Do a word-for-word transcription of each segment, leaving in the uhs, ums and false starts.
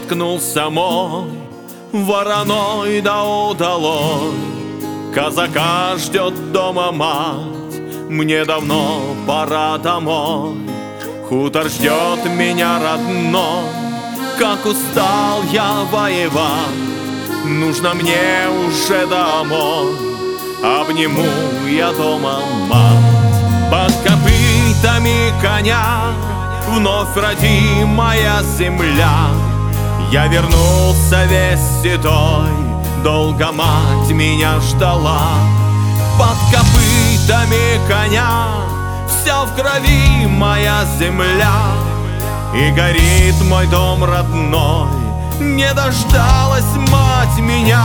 споткнулся мой вороной да удалой. Казака ждет дома мать, мне давно пора домой. Хутор ждет меня родной, как устал я воевать. Нужно мне уже домой, обниму я дома мать. Под копытами коня вновь родимая земля. Я вернулся весь седой, долго мать меня ждала. Под копытами коня вся в крови моя земля. И горит мой дом родной, не дождалась мать меня.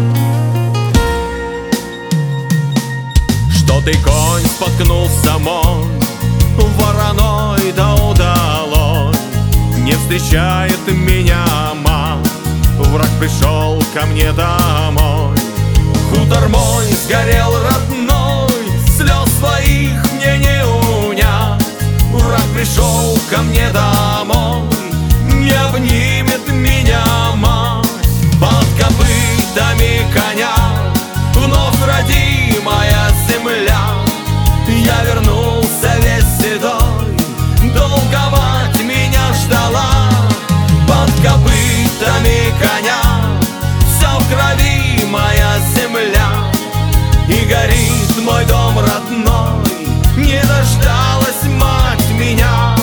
Что ты, конь, споткнулся мой вороной да удалой. Не встречает меня мать, враг пришел ко мне домой. Хутор мой сгорел родной, слез своих мне не унять. Враг пришел ко мне домой, не обнимет меня мать. Под копытами коня вновь родимая земля. Я вернулся весь седой, долго мать меня ждала. Под копытами коня вся в крови моя земля. И горит мой дом родной, не дождалась мать меня.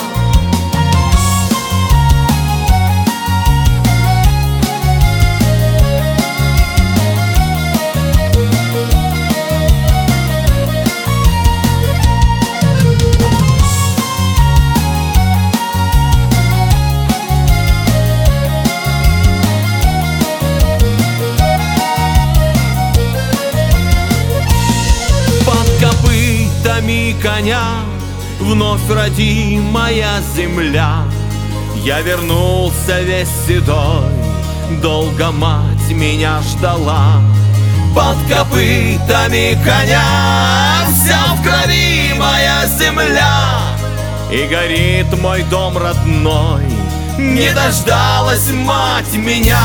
Коня вновь родимая земля. Я вернулся весь седой, долго мать меня ждала. Под копытами коня вся в крови моя земля. И горит мой дом родной, не дождалась мать меня.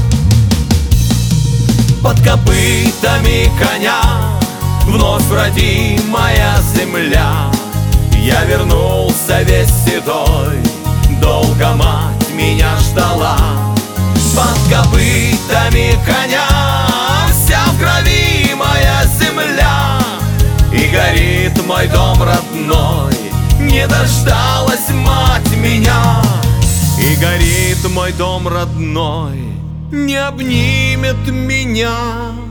Под копытами коня вновь родимая земля. Я вернулся весь седой, долго мать меня ждала. Под копытами коня вся в крови моя земля. И горит мой дом родной, не дождалась мать меня. И горит мой дом родной, не обнимет меня.